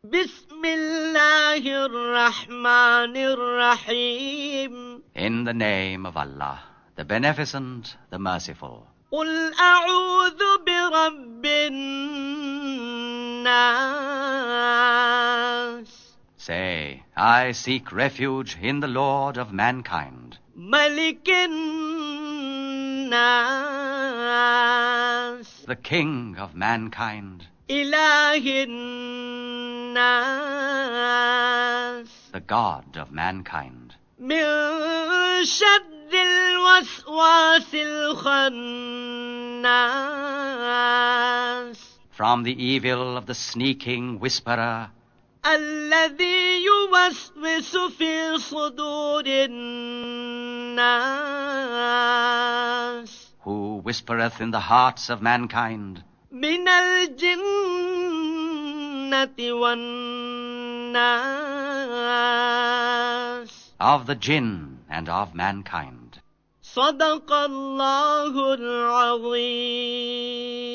بسم الله الرحمن الرحيم. In the name of Allah, the Beneficent, the Merciful. قل أعوذ برب الناس. Say, I seek refuge in the Lord of mankind, ملك الناس. the King of mankind, إله الناس. the God of mankind, من شر الوسواس الخناس. from the evil of the sneaking whisperer, الذي يوسوس في صدور الناس. who whispereth in the hearts of mankind, من الجنة والناس. of the jinn and of mankind. صدق الله العظيم.